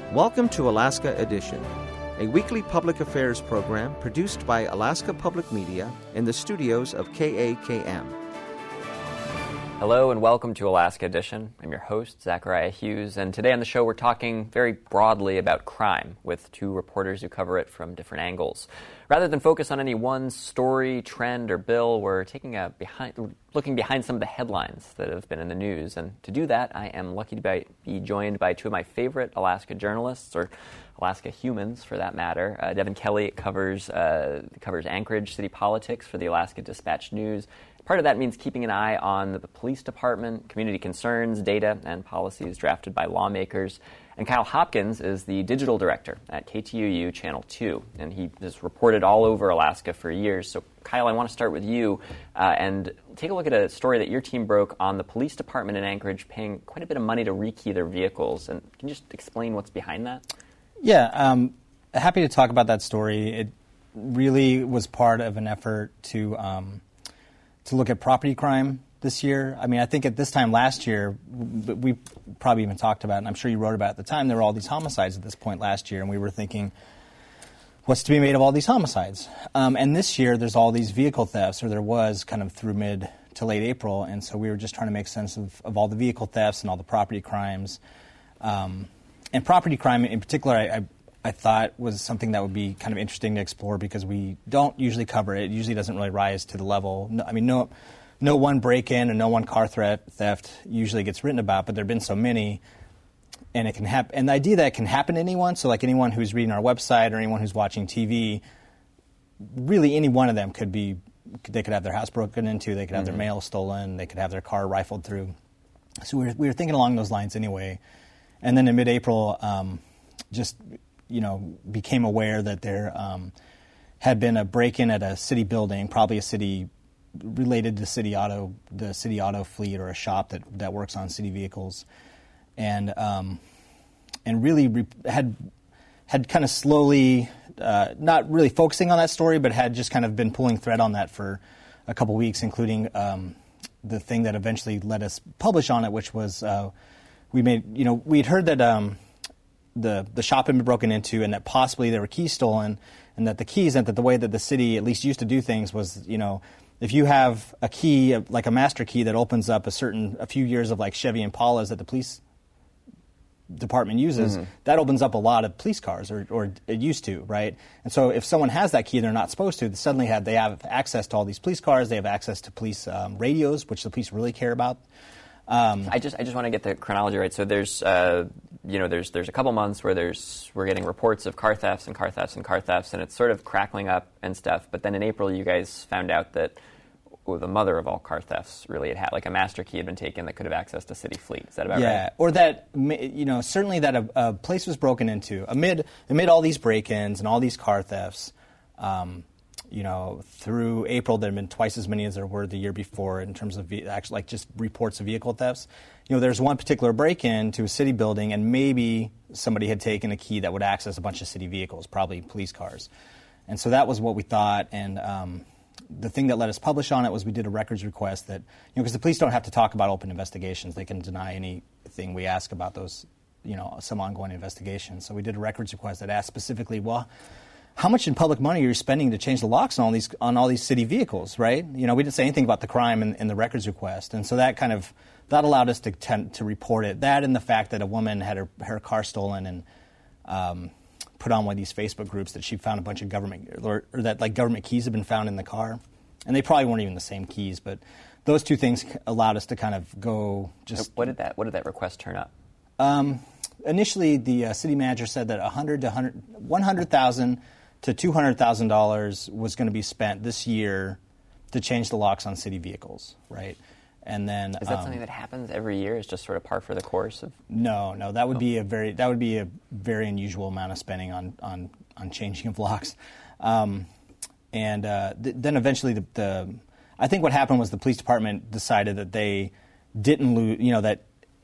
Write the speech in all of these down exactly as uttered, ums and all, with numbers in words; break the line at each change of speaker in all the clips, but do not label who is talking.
Welcome to Alaska Edition, a weekly public affairs program produced by Alaska Public Media in the studios of K A K M.
Hello and welcome to Alaska Edition. I'm your host, Zachariah Hughes, and today on the show we're talking very broadly about crime with two reporters who cover it from different angles. Rather than focus on any one story, trend, or bill, we're taking a behind, looking behind some of the headlines that have been in the news. And to do that, I am lucky to be joined by two of my favorite Alaska journalists, or Alaska humans for that matter. Uh, Devin Kelly covers uh, covers Anchorage city politics for the Alaska Dispatch News. Part of that means keeping an eye on the police department, community concerns, data, and policies drafted by lawmakers. And Kyle Hopkins is the digital director at K T U U Channel two, and he has reported all over Alaska for years. So, Kyle, I want to start with you uh, and take a look at a story that your team broke on the police department in Anchorage paying quite a bit of money to rekey their vehicles. And can you just explain what's behind that?
Yeah, um, happy to talk about that story. It really was part of an effort to um, to look at property crime this year. I mean, I think at this time last year, we probably even talked about it, and I'm sure you wrote about it at the time, there were all these homicides at this point last year, and we were thinking, what's to be made of all these homicides? Um, and this year, there's all these vehicle thefts, or there was kind of through mid to late April, and so we were just trying to make sense of, of all the vehicle thefts and all the property crimes. Um, and property crime in particular, I, I I thought was something that would be kind of interesting to explore because we don't usually cover it. It usually doesn't really rise to the level. No, I mean, no no one break-in and no one car threat, theft usually gets written about, but there have been so many, and it can happen. And the idea that it can happen to anyone, so like anyone who's reading our website or anyone who's watching T V, really any one of them could be, they could have their house broken into, they could have mm-hmm. their mail stolen, they could have their car rifled through. So we were, we were thinking along those lines anyway. And then in mid-April, um, just... you know, became aware that there um, had been a break-in at a city building, probably a city related to city auto, the city auto fleet or a shop that, that works on city vehicles, and um, and really re- had had kind of slowly, uh, not really focusing on that story, but had just kind of been pulling thread on that for a couple weeks, including um, the thing that eventually let us publish on it, which was uh, we made, you know, we'd heard that. Um, The, the shop had been broken into and that possibly there were keys stolen, and that the keys, and that the way that the city at least used to do things was, you know, if you have a key, like a master key that opens up a certain, a few years of like Chevy Impalas that the police department uses, mm-hmm. that opens up a lot of police cars, or, or it used to, right? And so if someone has that key, they're not supposed to, they suddenly have, they have access to all these police cars, they have access to police um, radios, which the police really care about. Um,
I just I just want to get the chronology right. So there's uh, you know there's there's a couple months where there's we're getting reports of car thefts and car thefts and car thefts, and it's sort of crackling up and stuff. But then in April, you guys found out that well, the mother of all car thefts really had had like a master key had been taken that could have access to city fleet. Is that about
yeah,
right?
Yeah, or that you know certainly that a, a place was broken into amid amid all these break-ins and all these car thefts. Um, You know, through April, there have been twice as many as there were the year before in terms of ve- actually, like just reports of vehicle thefts. You know, there's one particular break-in to a city building, and maybe somebody had taken a key that would access a bunch of city vehicles, probably police cars. And so that was what we thought. And um, the thing that let us publish on it was we did a records request that, you know, because the police don't have to talk about open investigations. They can deny anything we ask about those, you know, some ongoing investigations. So we did a records request that asked specifically, well, how much in public money are you spending to change the locks on all these on all these city vehicles, right? You know, we didn't say anything about the crime in, in the records request, and so that kind of that allowed us to tend, to report it. That and the fact that a woman had her her car stolen and um, put on one of these Facebook groups that she found a bunch of government or, or that like government keys had been found in the car, and they probably weren't even the same keys, but those two things allowed us to kind of go just.
What did that What did that request turn up?
Um, initially, the uh, city manager said that one hundred to one hundred thousand to two hundred thousand dollars was going to be spent this year to change the locks on city vehicles, right? And then
is that
um,
something that happens every year? It's just sort of par for the course of.
No, no, that would
oh.
be a very that would be a very unusual amount of spending on on, on changing of locks, um, and uh, th- then eventually the, the I think what happened was the police department decided that they didn't lose, you know, that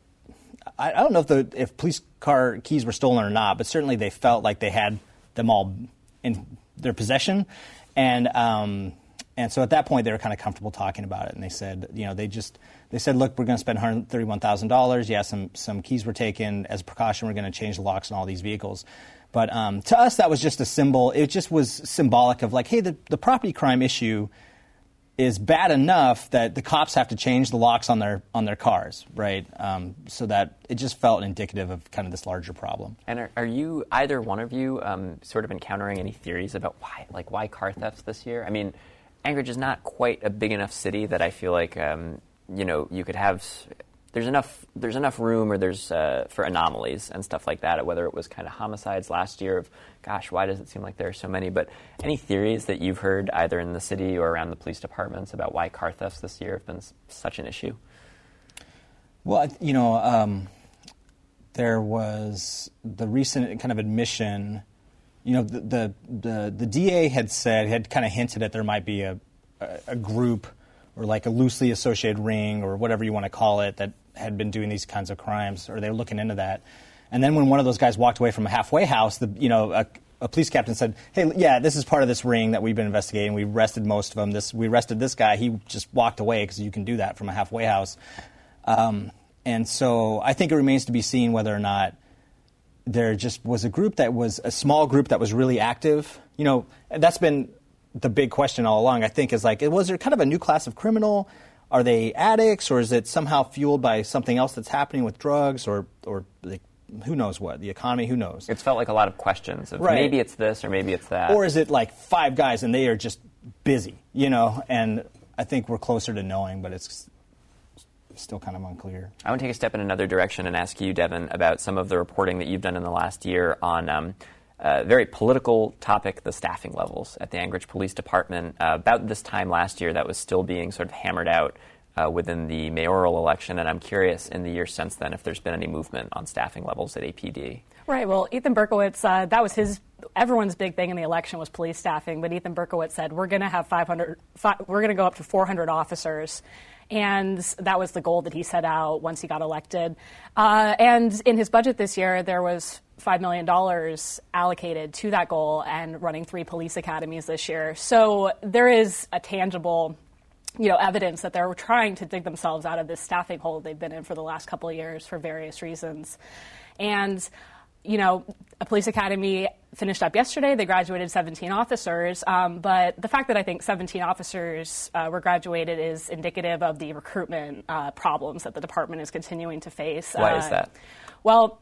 I, I don't know if the if police car keys were stolen or not, but certainly they felt like they had them all in their possession, and um, and so at that point, they were kind of comfortable talking about it. And they said, you know, they just they said, look, we're going to spend one hundred thirty-one thousand dollars. Yeah, some some keys were taken. As a precaution, we're going to change the locks on all these vehicles. But um, to us, that was just a symbol. It just was symbolic of like, hey, the, the property crime issue is bad enough that the cops have to change the locks on their on their cars, right? Um, so that it just felt indicative of kind of this larger problem.
And are, are you, either one of you, um, sort of encountering any theories about why, like why car thefts this year? I mean, Anchorage is not quite a big enough city that I feel like, um, you know, you could have. There's enough. There's enough room, or there's uh, for anomalies and stuff like that. Whether it was kind of homicides last year, of gosh, why does it seem like there are so many? But any theories that you've heard either in the city or around the police departments about why car thefts this year have been s- such an issue?
Well, you know, um, there was the recent kind of admission. You know, the the the, the D A had said had kind of hinted that there might be a a, a group or like a loosely associated ring or whatever you want to call it that had been doing these kinds of crimes, or they were looking into that. And then when one of those guys walked away from a halfway house, the you know a, a police captain said, "Hey, yeah, this is part of this ring that we've been investigating. We arrested most of them. This we arrested this guy. He just walked away because you can do that from a halfway house." Um, and so I think it remains to be seen whether or not there just was a group that was a small group that was really active. You know, that's been the big question all along, I think, is like, was there kind of a new class of criminal? Are they addicts, or is it somehow fueled by something else that's happening with drugs, or or like, who knows what, the economy, who knows?
It's felt like a lot of questions of
right.
Maybe it's this or maybe it's that.
Or is it like five guys and they are just busy, you know? And I think we're closer to knowing, but it's still kind of unclear.
I want to take a step in another direction and ask you, Devin, about some of the reporting that you've done in the last year on um, a very political topic, the staffing levels at the Anchorage Police Department. Uh, about this time last year, that was still being sort of hammered out uh, within the mayoral election, and I'm curious in the years since then if there's been any movement on staffing levels at A P D.
Right. Well, Ethan Berkowitz, uh, that was his, everyone's big thing in the election was police staffing, but Ethan Berkowitz said, we're going to have five hundred, five, we're going to go up to four hundred officers. And that was the goal that he set out once he got elected. Uh, and in his budget this year, there was five million dollars allocated to that goal and running three police academies this year. So there is a tangible, you know, evidence that they're trying to dig themselves out of this staffing hole they've been in for the last couple of years for various reasons. And you know, a police academy finished up yesterday. They graduated seventeen officers. Um, but the fact that I think seventeen officers uh, were graduated is indicative of the recruitment uh, problems that the department is continuing to face.
Why
uh,
is that?
Well,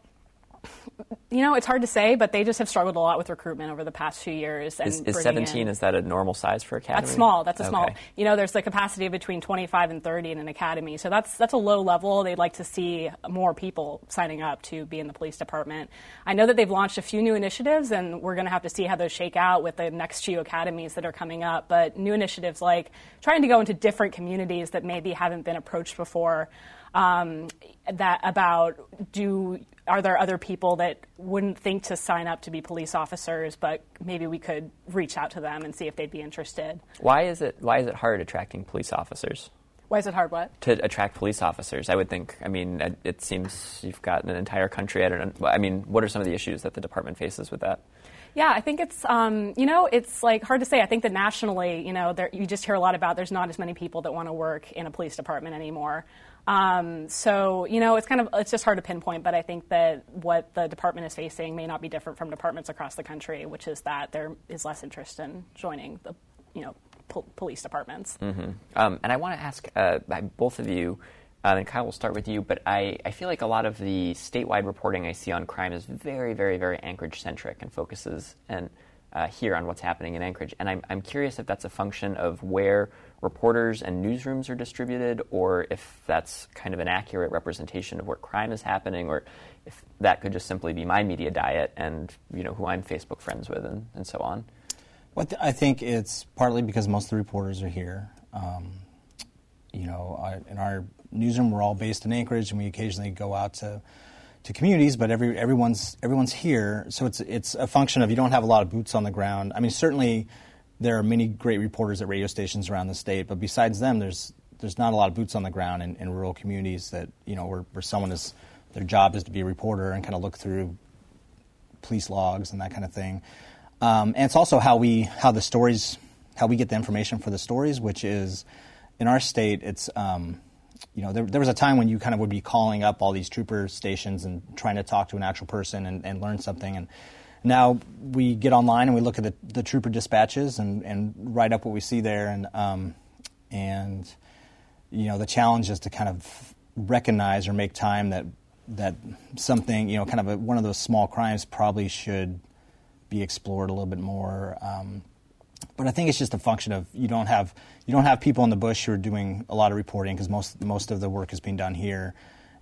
you know, it's hard to say, but they just have struggled a lot with recruitment over the past few years. And
is, is seventeen,
in,
is that a normal size for academy?
That's small. That's a small.
Okay.
You know, there's the capacity of between twenty-five and thirty in an academy. So that's that's a low level. They'd like to see more people signing up to be in the police department. I know that they've launched a few new initiatives, and we're going to have to see how those shake out with the next few academies that are coming up. But new initiatives like trying to go into different communities that maybe haven't been approached before. Um, that about do are there other people that wouldn't think to sign up to be police officers, but maybe we could reach out to them and see if they'd be interested. Why is it
why is it hard attracting police officers?
Why is it hard what?
To attract police officers, I would think. I mean, it, it seems you've got an entire country. I don't know. I mean, what are some of the issues that the department faces with that?
Yeah, I think it's, um, you know, it's like hard to say. I think that nationally, you know, there, you just hear a lot about there's not as many people that want to work in a police department anymore. Um, so, you know, it's kind of, it's just hard to pinpoint, but I think that what the department is facing may not be different from departments across the country, which is that there is less interest in joining the, you know, po- police departments.
Mm-hmm. Um, and I want to ask uh, both of you, uh, and Kyle, we'll start with you, but I, I feel like a lot of the statewide reporting I see on crime is very, very, very Anchorage-centric and focuses and uh, here on what's happening in Anchorage. And I'm, I'm curious if that's a function of where reporters and newsrooms are distributed, or if that's kind of an accurate representation of where crime is happening, or if that could just simply be my media diet and, you know, who I'm Facebook friends with and, and so on.
Well, I think it's partly because most of the reporters are here. Um, you know, I, in our newsroom, we're all based in Anchorage, and we occasionally go out to to communities, but every everyone's everyone's here. So it's it's a function of you don't have a lot of boots on the ground. I mean, certainly there are many great reporters at radio stations around the state, but besides them, there's there's not a lot of boots on the ground in, in rural communities that, you know, where, where someone is, their job is to be a reporter and kind of look through police logs and that kind of thing. Um, and it's also how we how the stories how we get the information for the stories, which is in our state, it's um, you know there, there was a time when you kind of would be calling up all these trooper stations and trying to talk to an actual person and, and learn something. And now we get online and we look at the, the trooper dispatches and, and write up what we see there. And um, and you know the challenge is to kind of recognize or make time that that something, you know, kind of a, one of those small crimes probably should be explored a little bit more. Um, but I think it's just a function of you don't have you don't have people in the bush who are doing a lot of reporting because most most of the work is being done here,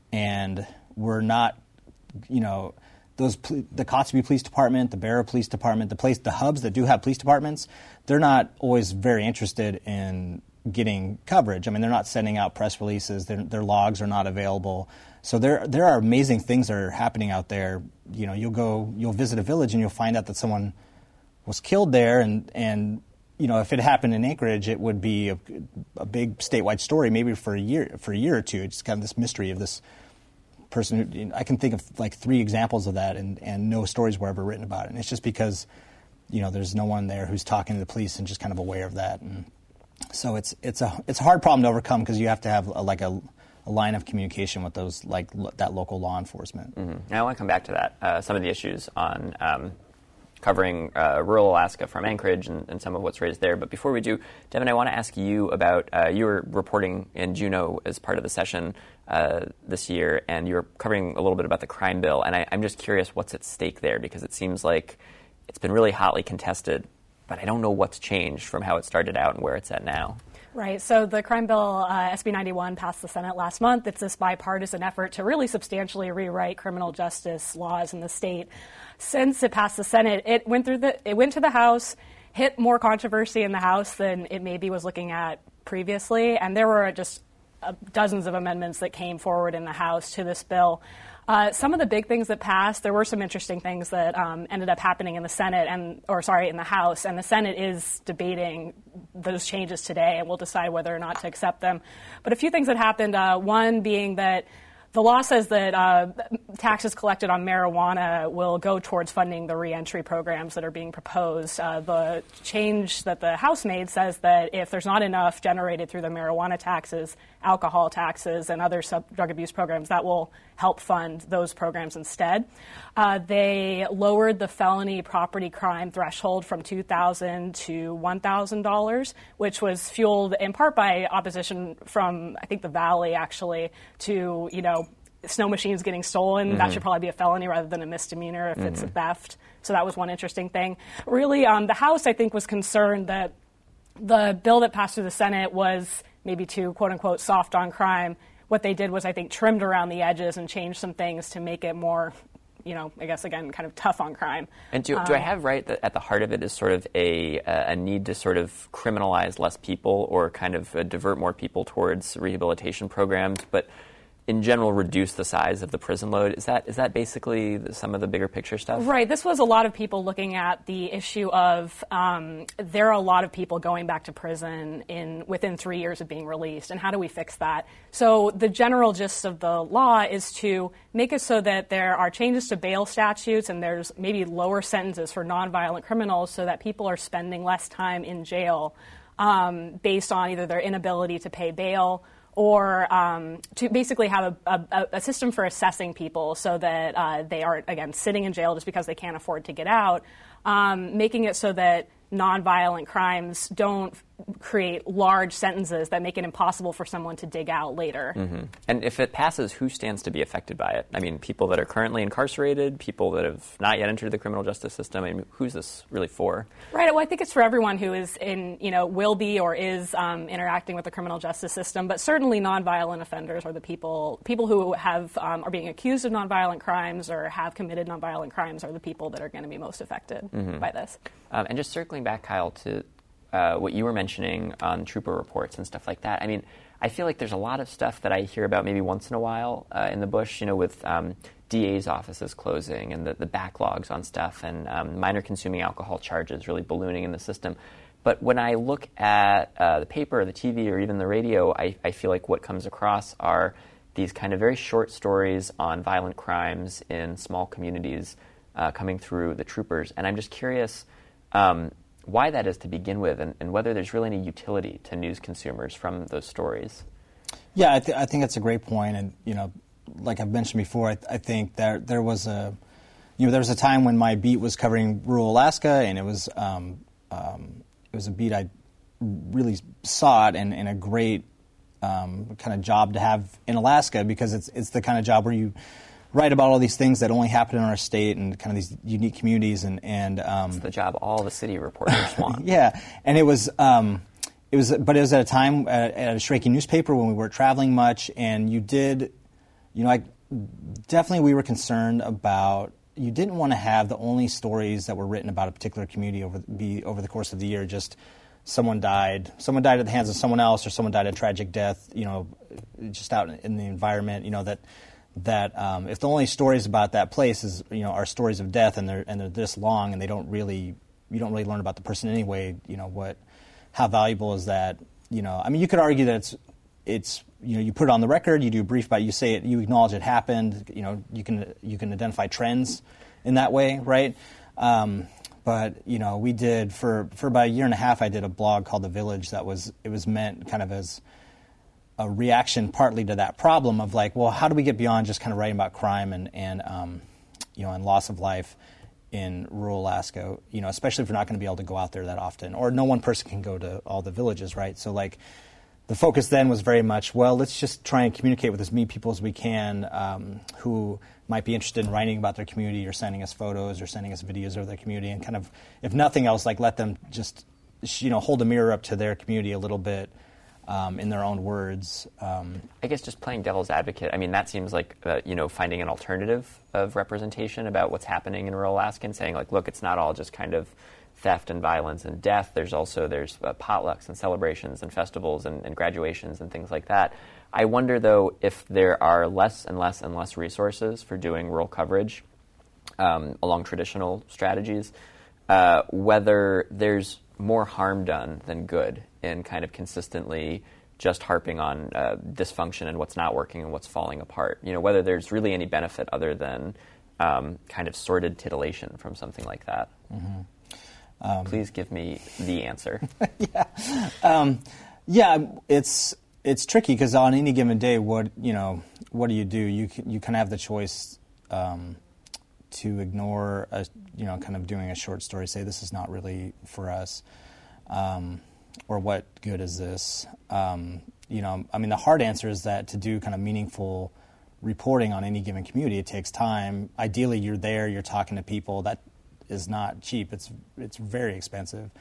and we're not, you know, those the Kotzebue Police Department, the Barrow Police Department, the place the hubs that do have police departments, they're not always very interested in getting coverage. I mean, they're not sending out press releases. Their, their logs are not available. So there there are amazing things that are happening out there. You know, you'll go, you'll visit a village and you'll find out that someone was killed there, and and you know, if it happened in Anchorage, it would be a, a big statewide story, maybe for a year for a year or two. It's kind of this mystery of this person. Who, you know, I can think of like three examples of that, and and no stories were ever written about it. And it's just because, you know, there's no one there who's talking to the police and just kind of aware of that. And so it's it's a it's a hard problem to overcome because you have to have a, like a a line of communication with those, like lo- that local law enforcement.
Mm-hmm. Now I want to come back to that. Uh, some of the issues on um, covering uh, rural Alaska from Anchorage and, and some of what's raised there. But before we do, Devin, I want to ask you about, uh, you were reporting in Juneau as part of the session uh, this year, and you were covering a little bit about the crime bill. And I, I'm just curious what's at stake there, because it seems like it's been really hotly contested, but I don't know what's changed from how it started out and where it's at now.
Right. So the crime bill, uh, S B ninety-one, passed the Senate last month. It's this bipartisan effort to really substantially rewrite criminal justice laws in the state. Since it passed the Senate, it went through the it went to the House, hit more controversy in the House than it maybe was looking at previously, and there were just uh, dozens of amendments that came forward in the House to this bill. Uh, some of the big things that passed, there were some interesting things that um, ended up happening in the Senate and, or sorry, in the House, and the Senate is debating those changes today, and we'll decide whether or not to accept them. But a few things that happened, uh, one being that the law says that uh, taxes collected on marijuana will go towards funding the reentry programs that are being proposed. Uh, the change that the House made says that if there's not enough generated through the marijuana taxes, alcohol taxes, and other sub- drug abuse programs, that will help fund those programs instead. Uh, they lowered the felony property crime threshold from two thousand dollars to one thousand dollars, which was fueled in part by opposition from, I think, the Valley, actually, to, you know, snow machines getting stolen. Mm-hmm. That should probably be a felony rather than a misdemeanor if mm-hmm. it's a theft. So that was one interesting thing. Really, um, the House, I think, was concerned that the bill that passed through the Senate was maybe too, quote-unquote, soft on crime. What they did was, I think, trimmed around the edges and changed some things to make it more, you know, I guess, again, kind of tough on crime.
And do, um, do I have right that at the heart of it is sort of a, a need to sort of criminalize less people or kind of uh, divert more people towards rehabilitation programs, but in general reduce the size of the prison load? Is that is that basically the, some of the bigger picture stuff?
Right. This was a lot of people looking at the issue of um, there are a lot of people going back to prison in within three years of being released, and how do we fix that? So the general gist of the law is to make it so that there are changes to bail statutes and there's maybe lower sentences for nonviolent criminals so that people are spending less time in jail um, based on either their inability to pay bail or um, to basically have a, a, a system for assessing people so that uh, they aren't, again, sitting in jail just because they can't afford to get out, um, making it so that nonviolent crimes don't create large sentences that make it impossible for someone to dig out later.
Mm-hmm. And if it passes, who stands to be affected by it? I mean, people that are currently incarcerated, people that have not yet entered the criminal justice system. I mean, who's this really for?
Right. Well, I think it's for everyone who is in, you know, will be or is um, interacting with the criminal justice system. But certainly, nonviolent offenders are the people people who have um, are being accused of nonviolent crimes or have committed nonviolent crimes are the people that are going to be most affected mm-hmm. by this.
Um, and just circling back, Kyle, to uh, what you were mentioning on trooper reports and stuff like that. I mean, I feel like there's a lot of stuff that I hear about maybe once in a while uh, in the bush, you know, with um, D A's offices closing and the, the backlogs on stuff and um, minor consuming alcohol charges really ballooning in the system. But when I look at uh, the paper or the T V or even the radio, I, I feel like what comes across are these kind of very short stories on violent crimes in small communities uh, coming through the troopers. And I'm just curious, um, why that is to begin with, and, and whether there's really any utility to news consumers from those stories.
Yeah, I, th- I think that's a great point, and you know, like I've mentioned before, I, th- I think that there was a, you know, there was a time when my beat was covering rural Alaska, and it was, um, um, it was a beat I really sought, and, and a great um, kind of job to have in Alaska, because it's it's the kind of job where you write about all these things that only happen in our state and kind of these unique communities, and and um,
it's the job all the city reporters want.
Yeah, and it was. Um, It was, but it was at a time at, at a shrinking newspaper when we weren't traveling much, and you did, you know, I definitely we were concerned about. You didn't want to have the only stories that were written about a particular community over be over the course of the year. Just someone died, someone died at the hands of someone else, or someone died a tragic death. You know, just out in the environment. You know that that um, if the only stories about that place is you know are stories of death, and they're and they're this long, and they don't really you don't really learn about the person anyway. You know what. How valuable is that? You know, I mean, you could argue that it's, it's, you know, you put it on the record, you do a brief about it, you say it, you acknowledge it happened. You know, you can you can identify trends in that way, right? Um, but you know, we did for for about a year and a half. I did a blog called The Village that was it was meant kind of as a reaction, partly to that problem of like, well, how do we get beyond just kind of writing about crime and and um, you know and loss of life in rural Alaska, you know, especially if you're not going to be able to go out there that often, or no one person can go to all the villages, right? So, like, the focus then was very much, well, let's just try and communicate with as many people as we can um, who might be interested in writing about their community or sending us photos or sending us videos of their community, and kind of, if nothing else, like let them just, you know, hold a mirror up to their community a little bit um, in their own words. Um,
I guess just playing devil's advocate, I mean, that seems like, uh, you know, finding an alternative of representation about what's happening in rural Alaska and saying, like, look, it's not all just kind of theft and violence and death. There's also, there's uh, potlucks and celebrations and festivals and, and graduations and things like that. I wonder, though, if there are less and less and less resources for doing rural coverage um, along traditional strategies, uh, whether there's more harm done than good in kind of consistently just harping on uh, dysfunction and what's not working and what's falling apart. You know, whether there's really any benefit other than um, kind of sordid titillation from something like that.
Mm-hmm. Um,
Please give me the answer.
yeah, um, yeah, it's it's tricky because on any given day, what you know, what do you do? You can, you kind of have the choice um, to ignore, a, you know, kind of doing a short story, say this is not really for us. Um, or what good is this? Um, you know, I mean, the hard answer is that to do kind of meaningful reporting on any given community, it takes time. Ideally, you're there, you're talking to people. That is not cheap. It's it's very expensive.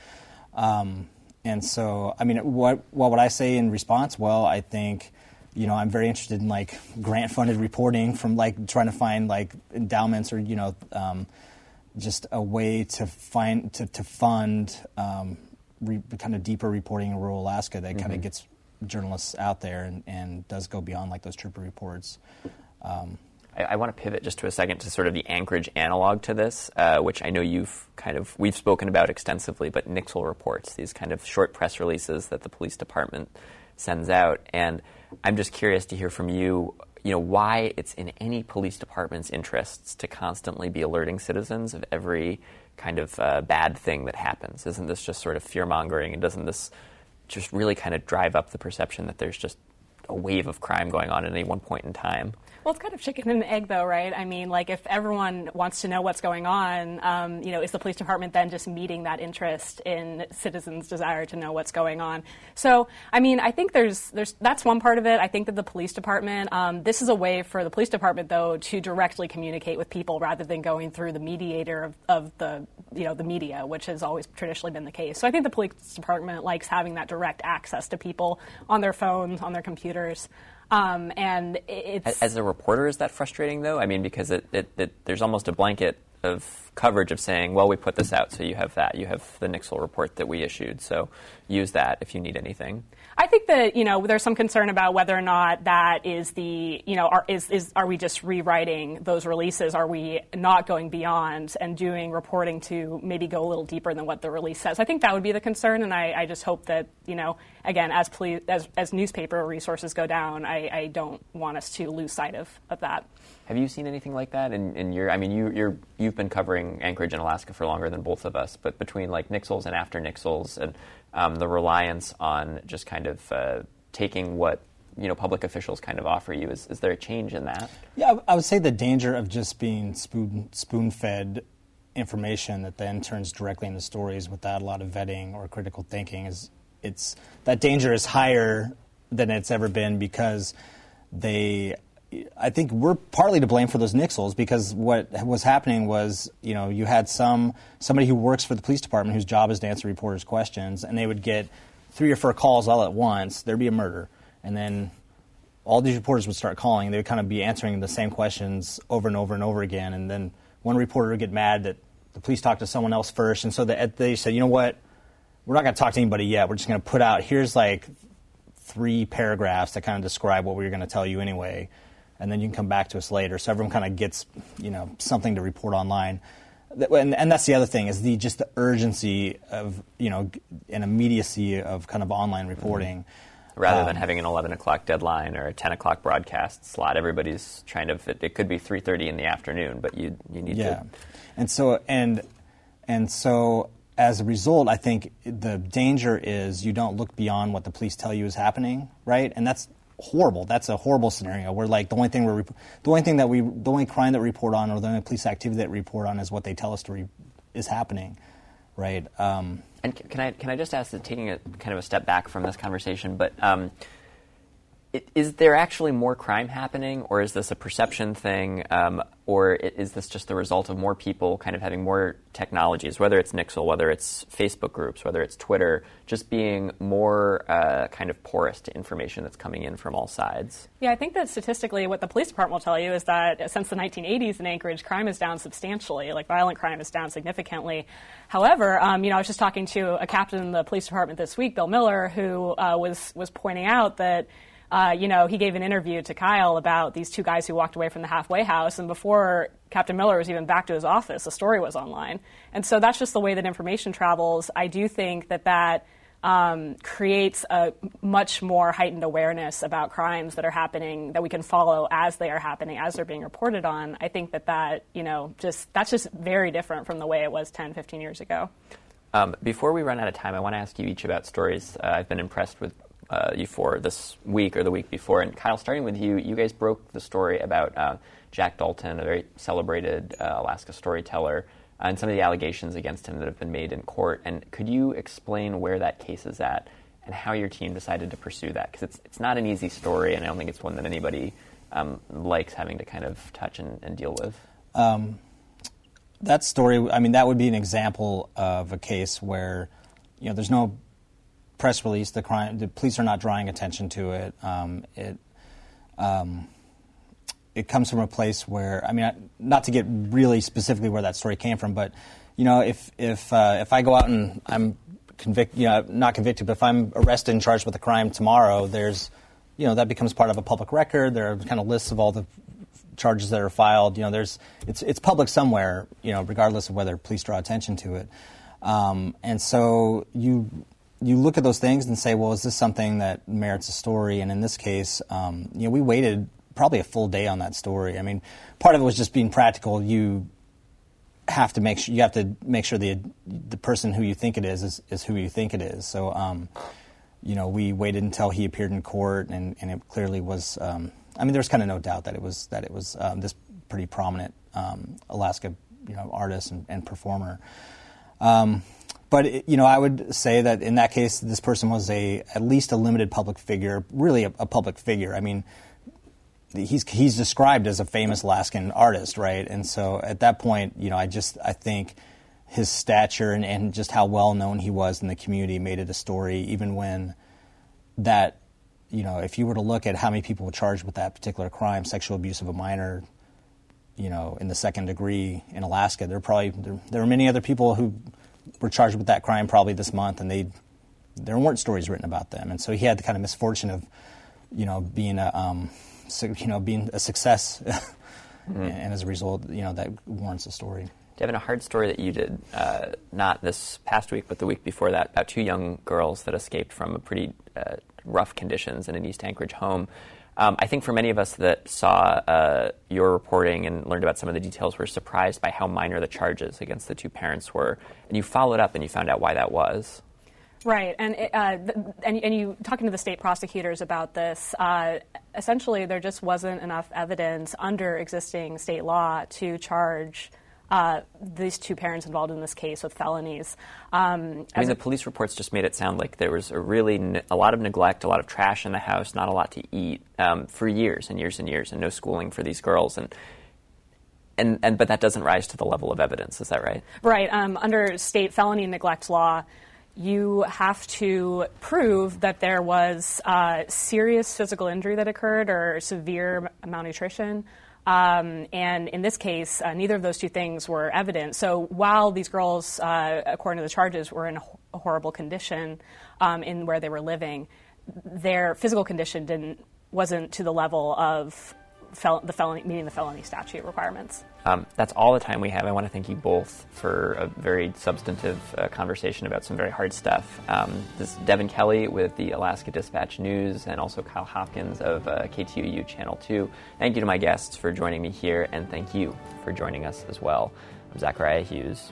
Um, and so, I mean, what what would I say in response? Well, I think, you know, I'm very interested in like grant-funded reporting from like trying to find like endowments or you know, um, just a way to find to to fund. Um, Re, kind of deeper reporting in rural Alaska that mm-hmm. kind of gets journalists out there and, and does go beyond like those trooper reports. Um,
I, I want to pivot just to a second to sort of the Anchorage analog to this, uh, which I know you've kind of, we've spoken about extensively, but Nixle reports, these kind of short press releases that the police department sends out. And I'm just curious to hear from you, you know, why it's in any police department's interests to constantly be alerting citizens of every kind of uh, bad thing that happens. Isn't this just sort of fear-mongering, and doesn't this just really kind of drive up the perception that there's just a wave of crime going on at any one point in time?
Well, it's kind of chicken and egg, though, right? I mean, like, if everyone wants to know what's going on, um, you know, is the police department then just meeting that interest in citizens' desire to know what's going on? So, I mean, I think there's, there's that's one part of it. I think that the police department, um, this is a way for the police department, though, to directly communicate with people rather than going through the mediator of, of the, you know, the media, which has always traditionally been the case. So I think the police department likes having that direct access to people on their phones, on their computers. Um, and it's...
As a reporter, is that frustrating, though? I mean, because it, it, it, there's almost a blanket of coverage of saying, well, we put this out, so you have that. You have the Nixle report that we issued, so use that if you need anything.
I think that, you know, there's some concern about whether or not that is the, you know, are, is, is, are we just rewriting those releases? Are we not going beyond and doing reporting to maybe go a little deeper than what the release says? I think that would be the concern, and I, I just hope that, you know, again, as poli- as, as newspaper resources go down, I, I don't want us to lose sight of, of that.
Have you seen anything like that in, in your, I mean, you, you're, you've been covering Anchorage and Alaska for longer than both of us, but between like Nixles and after Nixles and um, the reliance on just kind of uh, taking what, you know, public officials kind of offer you, is, is there a change in that?
Yeah, I would say the danger of just being spoon, spoon-fed information that then turns directly into stories without a lot of vetting or critical thinking is, it's, that danger is higher than it's ever been because they... I think we're partly to blame for those Nixles because what was happening was, you know, you had some somebody who works for the police department whose job is to answer reporters' questions, and they would get three or four calls all at once. There'd be a murder, and then all these reporters would start calling. They would kind of be answering the same questions over and over and over again, and then one reporter would get mad that the police talked to someone else first, and so the, they said, you know what, we're not going to talk to anybody yet. We're just going to put out, here's like three paragraphs that kind of describe what we were going to tell you anyway, and then you can come back to us later. So everyone kind of gets, you know, something to report online. And, and that's the other thing is the just the urgency of, you know, and immediacy of kind of online reporting.
Rather
um,
than having an eleven o'clock deadline or a ten o'clock broadcast slot, everybody's trying to fit. It could be three thirty in the afternoon, but you you need
yeah.
to.
And so and and so as a result, I think the danger is you don't look beyond what the police tell you is happening, right? And that's horrible. That's a horrible scenario where, like, the only thing we're the only thing that we the only crime that we report on or the only police activity that we report on is what they tell us to re- is happening, right? Um,
and can I can I just ask, taking a kind of a step back from this conversation, but um, it, is there actually more crime happening, or is this a perception thing, um, or is this just the result of more people kind of having more technologies, whether it's Nixle, whether it's Facebook groups, whether it's Twitter, just being more uh, kind of porous to information that's coming in from all sides?
Yeah, I think that statistically what the police department will tell you is that since the nineteen eighties in Anchorage, crime is down substantially, like violent crime is down significantly. However, um, you know, I was just talking to a captain in the police department this week, Bill Miller, who uh, was was pointing out that Uh, you know, he gave an interview to Kyle about these two guys who walked away from the halfway house, and before Captain Miller was even back to his office, the story was online. And so that's just the way that information travels. I do think that that um, creates a much more heightened awareness about crimes that are happening, that we can follow as they are happening, as they're being reported on. I think that that, you know, just that's just very different from the way it was ten, fifteen years ago.
Um, before we run out of time, I want to ask you each about stories uh, I've been impressed with Uh, you for this week or the week before. And Kyle, starting with you, you guys broke the story about uh, Jack Dalton, a very celebrated uh, Alaska storyteller, and some of the allegations against him that have been made in court. And could you explain where that case is at and how your team decided to pursue that? Because it's it's not an easy story, and I don't think it's one that anybody um, likes having to kind of touch and, and deal with. Um,
that story, I mean, that would be an example of a case where, you know, there's no press release. The crime, the police are not drawing attention to it. Um, it um, it comes from a place where, I mean, not to get really specifically where that story came from, but you know, if if uh, if I go out and I'm convicted, you know, not convicted, but if I'm arrested and charged with a crime tomorrow, there's, you know, that becomes part of a public record. There are kind of lists of all the charges that are filed. You know, there's it's it's public somewhere. You know, regardless of whether police draw attention to it. Um, and so you. You look at those things and say, well, is this something that merits a story? And in this case, um, you know, we waited probably a full day on that story. I mean, part of it was just being practical. You have to make sure you have to make sure the the person who you think it is is, is who you think it is. So, um, you know, we waited until he appeared in court, and, and it clearly was. Um, I mean, there was kind of no doubt that it was that it was um, this pretty prominent um, Alaska, you know, artist and, and performer. Um, But, you know, I would say that in that case, this person was a at least a limited public figure, really a, a public figure. I mean, he's he's described as a famous Alaskan artist, right? And so at that point, you know, I just I think his stature and, and just how well known he was in the community made it a story, even when that, you know, if you were to look at how many people were charged with that particular crime, sexual abuse of a minor, you know, in the second degree in Alaska, there probably there, there were many other people who were charged with that crime probably this month, and they there weren't stories written about them, and so he had the kind of misfortune of, you know, being a, um, you know, being a success, mm-hmm. and as a result, you know, that warrants a story.
Devin, a hard story that you did, uh, not this past week, but the week before that, about two young girls that escaped from a pretty uh, rough conditions in an East Anchorage home. Um, I think for many of us that saw uh, your reporting and learned about some of the details were surprised by how minor the charges against the two parents were. And you followed up and you found out why that was.
Right, and uh, and and you talking to the state prosecutors about this. Uh, essentially, there just wasn't enough evidence under existing state law to charge Uh, these two parents involved in this case with felonies. Um,
I mean, the police reports just made it sound like there was a really ne- a lot of neglect, a lot of trash in the house, not a lot to eat um, for years and years and years, and no schooling for these girls. And and and but that doesn't rise to the level of evidence. Is that right?
Right. Um, under state felony neglect law, you have to prove that there was uh, serious physical injury that occurred or severe malnutrition. Um, and in this case, uh, neither of those two things were evident. So while these girls, uh, according to the charges, were in a, ho- a horrible condition um, in where they were living, their physical condition didn't wasn't to the level of fel- the felony meeting the felony statute requirements.
Um, that's all the time we have. I want to thank you both for a very substantive uh, conversation about some very hard stuff. Um, this is Devin Kelly with the Alaska Dispatch News and also Kyle Hopkins of uh, K T U U Channel two. Thank you to my guests for joining me here, and thank you for joining us as well. I'm Zachariah Hughes.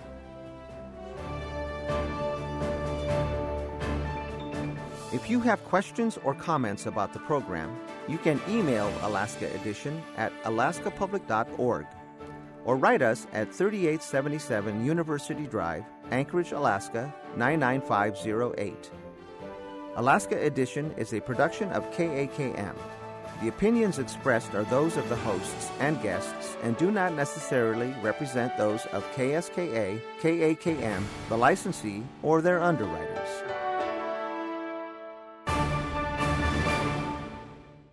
If you have questions or comments about the program, you can email Alaska Edition at alaska public dot org. Or write us at thirty-eight seventy-seven University Drive, Anchorage, Alaska, nine nine five zero eight. Alaska Edition is a production of K A K M. The opinions expressed are those of the hosts and guests and do not necessarily represent those of K S K A, K A K M, the licensee, or their underwriters.